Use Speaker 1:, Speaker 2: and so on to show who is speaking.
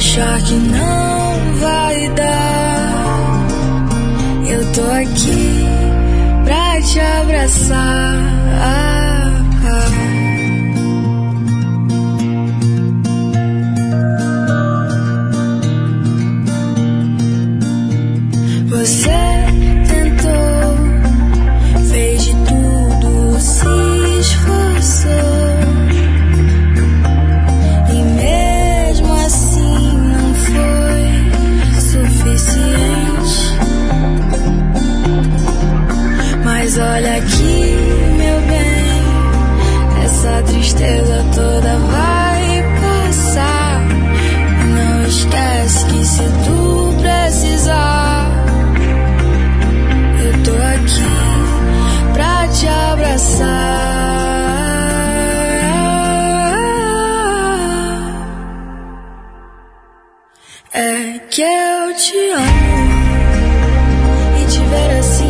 Speaker 1: achar que não vai dar, eu tô aqui pra te abraçar. Você tentou, fez de tudo, se esforçou, e mesmo assim não foi suficiente. Mas olha aqui, meu bem, essa tristeza toda vai passar. E não esquece que se tu precisar, eu tô aqui pra te abraçar. É que eu te amo, e te ver assim